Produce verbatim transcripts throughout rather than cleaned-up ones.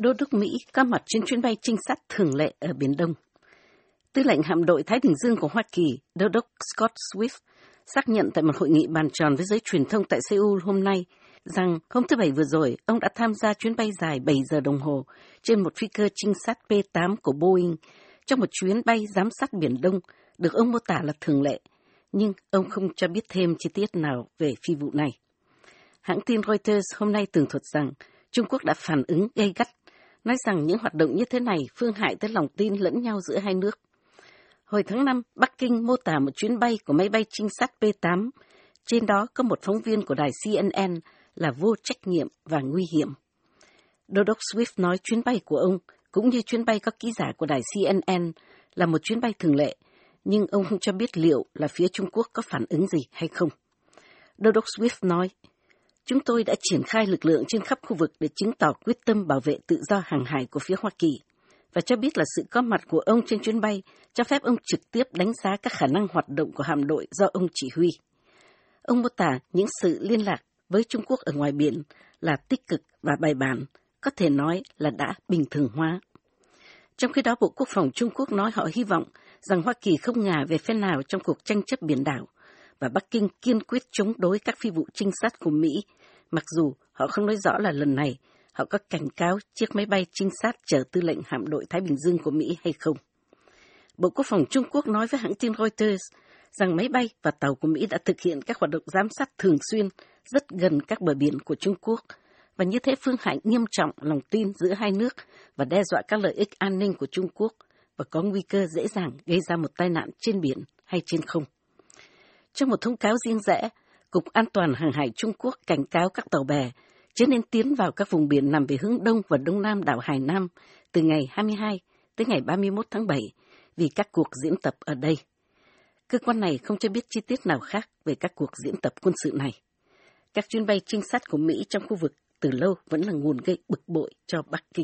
Đô đốc Mỹ có mặt trên chuyến bay trinh sát thường lệ ở Biển Đông. Tư lệnh hạm đội Thái Bình Dương của Hoa Kỳ, Đô đốc Scott Swift, xác nhận tại một hội nghị bàn tròn với giới truyền thông tại Seoul hôm nay rằng hôm thứ Bảy vừa rồi, ông đã tham gia chuyến bay dài bảy giờ đồng hồ trên một phi cơ trinh sát P tám của Boeing trong một chuyến bay giám sát Biển Đông, được ông mô tả là thường lệ, nhưng ông không cho biết thêm chi tiết nào về phi vụ này. Hãng tin Reuters hôm nay tường thuật rằng Trung Quốc đã phản ứng gay gắt, nói rằng những hoạt động như thế này phương hại tới lòng tin lẫn nhau giữa hai nước. Hồi tháng năm, Bắc Kinh mô tả một chuyến bay của máy bay trinh sát P tám, trên đó có một phóng viên của đài C N N là vô trách nhiệm và nguy hiểm. Đô đốc Swift nói chuyến bay của ông, cũng như chuyến bay có ký giả của đài C N N, là một chuyến bay thường lệ, nhưng ông không cho biết liệu là phía Trung Quốc có phản ứng gì hay không. Đô đốc Swift nói, chúng tôi đã triển khai lực lượng trên khắp khu vực để chứng tỏ quyết tâm bảo vệ tự do hàng hải của phía Hoa Kỳ, và cho biết là sự có mặt của ông trên chuyến bay cho phép ông trực tiếp đánh giá các khả năng hoạt động của hạm đội do ông chỉ huy. Ông mô tả những sự liên lạc với Trung Quốc ở ngoài biển là tích cực và bài bản, có thể nói là đã bình thường hóa. Trong khi đó, Bộ Quốc phòng Trung Quốc nói họ hy vọng rằng Hoa Kỳ không ngả về phe nào trong cuộc tranh chấp biển đảo, và Bắc Kinh kiên quyết chống đối các phi vụ trinh sát của Mỹ, mặc dù họ không nói rõ là lần này họ có cảnh cáo chiếc máy bay trinh sát chở tư lệnh hạm đội Thái Bình Dương của Mỹ hay không. Bộ Quốc phòng Trung Quốc nói với hãng tin Reuters rằng máy bay và tàu của Mỹ đã thực hiện các hoạt động giám sát thường xuyên rất gần các bờ biển của Trung Quốc, và như thế phương hại nghiêm trọng lòng tin giữa hai nước và đe dọa các lợi ích an ninh của Trung Quốc, và có nguy cơ dễ dàng gây ra một tai nạn trên biển hay trên không. Trong một thông cáo riêng rẽ, Cục An toàn Hàng hải Trung Quốc cảnh cáo các tàu bè chớ nên tiến vào các vùng biển nằm về hướng đông và đông nam đảo Hải Nam từ ngày hai mươi hai tới ngày ba mươi mốt tháng bảy vì các cuộc diễn tập ở đây. Cơ quan này không cho biết chi tiết nào khác về các cuộc diễn tập quân sự này. Các chuyến bay trinh sát của Mỹ trong khu vực từ lâu vẫn là nguồn gây bực bội cho Bắc Kinh.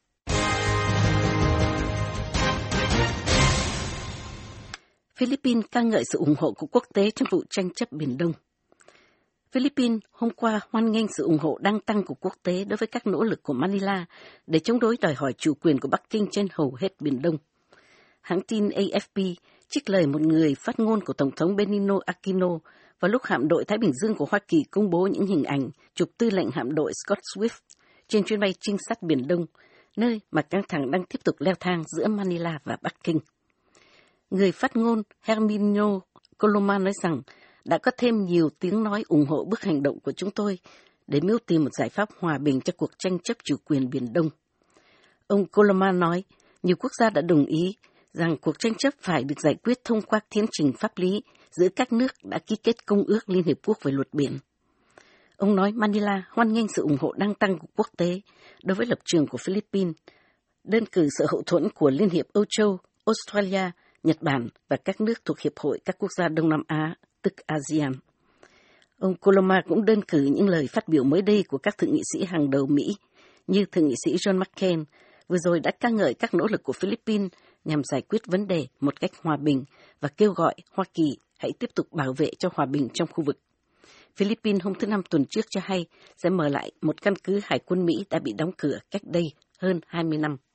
Philippines ca ngợi sự ủng hộ của quốc tế trong vụ tranh chấp Biển Đông. Philippines hôm qua hoan nghênh sự ủng hộ đang tăng của quốc tế đối với các nỗ lực của Manila để chống đối đòi hỏi chủ quyền của Bắc Kinh trên hầu hết Biển Đông. Hãng tin A F P trích lời một người phát ngôn của Tổng thống Benigno Aquino vào lúc hạm đội Thái Bình Dương của Hoa Kỳ công bố những hình ảnh chụp tư lệnh hạm đội Scott Swift trên chuyến bay trinh sát Biển Đông, nơi mà căng thẳng đang tiếp tục leo thang giữa Manila và Bắc Kinh. Người phát ngôn Herminio Coloma nói rằng đã có thêm nhiều tiếng nói ủng hộ bước hành động của chúng tôi để mưu tìm một giải pháp hòa bình cho cuộc tranh chấp chủ quyền Biển Đông. Ông Coloma nói, nhiều quốc gia đã đồng ý rằng cuộc tranh chấp phải được giải quyết thông qua tiến trình pháp lý giữa các nước đã ký kết Công ước Liên Hiệp Quốc về luật biển. Ông nói Manila hoan nghênh sự ủng hộ đang tăng của quốc tế đối với lập trường của Philippines, đơn cử sự hậu thuẫn của Liên hiệp Âu Châu, Australia, Nhật Bản và các nước thuộc Hiệp hội các quốc gia Đông Nam Á, tức a sê an. Ông Coloma cũng đơn cử những lời phát biểu mới đây của các thượng nghị sĩ hàng đầu Mỹ, như thượng nghị sĩ John McCain, vừa rồi đã ca ngợi các nỗ lực của Philippines nhằm giải quyết vấn đề một cách hòa bình và kêu gọi Hoa Kỳ hãy tiếp tục bảo vệ cho hòa bình trong khu vực. Philippines hôm thứ Năm tuần trước cho hay sẽ mở lại một căn cứ hải quân Mỹ đã bị đóng cửa cách đây hơn hai mươi năm.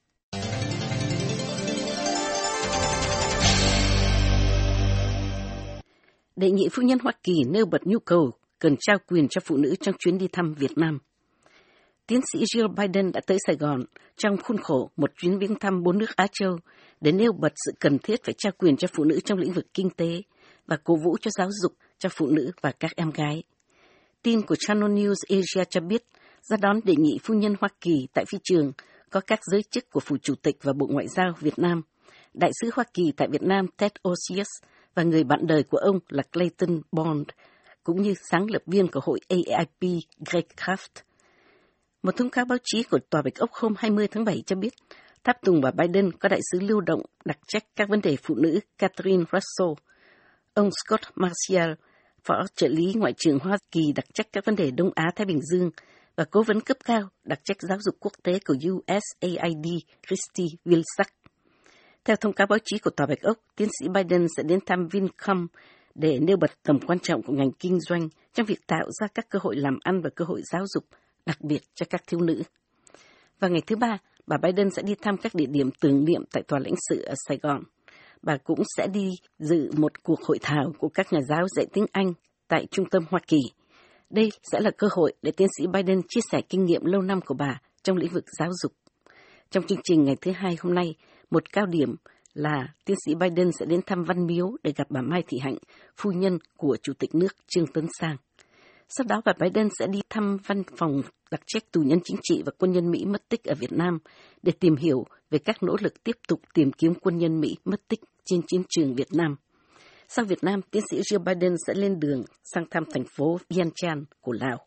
Đệ nhị phu nhân Hoa Kỳ nêu bật nhu cầu cần trao quyền cho phụ nữ trong chuyến đi thăm Việt Nam. Tiến sĩ Jill Biden đã tới Sài Gòn trong khuôn khổ một chuyến viếng thăm bốn nước Á Châu để nêu bật sự cần thiết phải trao quyền cho phụ nữ trong lĩnh vực kinh tế và cổ vũ cho giáo dục cho phụ nữ và các em gái. Tin của Channel News Asia cho biết, ra đón đệ nhị phu nhân Hoa Kỳ tại phi trường có các giới chức của Phủ Chủ tịch và Bộ Ngoại giao Việt Nam, Đại sứ Hoa Kỳ tại Việt Nam Ted Osius và người bạn đời của ông là Clayton Bond, cũng như sáng lập viên của hội A I P Greg Kraft. Một thông cáo báo chí của Tòa Bạch Ốc hôm hai mươi tháng bảy cho biết, tháp tùng bà Biden có đại sứ lưu động đặc trách các vấn đề phụ nữ Catherine Russell, ông Scott Marcial, phó trợ lý Ngoại trưởng Hoa Kỳ đặc trách các vấn đề Đông Á-Thái Bình Dương và cố vấn cấp cao đặc trách giáo dục quốc tế của U S A I D Christy Vilsack. Theo thông cáo báo chí của Tòa Bạch Ốc, tiến sĩ Biden sẽ đến thăm Vincom để nêu bật tầm quan trọng của ngành kinh doanh trong việc tạo ra các cơ hội làm ăn và cơ hội giáo dục, đặc biệt cho các thiếu nữ. Và ngày thứ ba, bà Biden sẽ đi thăm các địa điểm tưởng niệm tại tòa lãnh sự ở Sài Gòn. Bà cũng sẽ đi dự một cuộc hội thảo của các nhà giáo dạy tiếng Anh tại Trung tâm Hoa Kỳ. Đây sẽ là cơ hội để tiến sĩ Biden chia sẻ kinh nghiệm lâu năm của bà trong lĩnh vực giáo dục. Trong chương trình ngày thứ hai hôm nay, một cao điểm là tiến sĩ Biden sẽ đến thăm Văn Miếu để gặp bà Mai Thị Hạnh, phu nhân của Chủ tịch nước Trương Tấn Sang. Sau đó bà Biden sẽ đi thăm văn phòng đặc trách tù nhân chính trị và quân nhân Mỹ mất tích ở Việt Nam để tìm hiểu về các nỗ lực tiếp tục tìm kiếm quân nhân Mỹ mất tích trên chiến trường Việt Nam. Sau Việt Nam, tiến sĩ Joe Biden sẽ lên đường sang thăm thành phố Vientiane của Lào.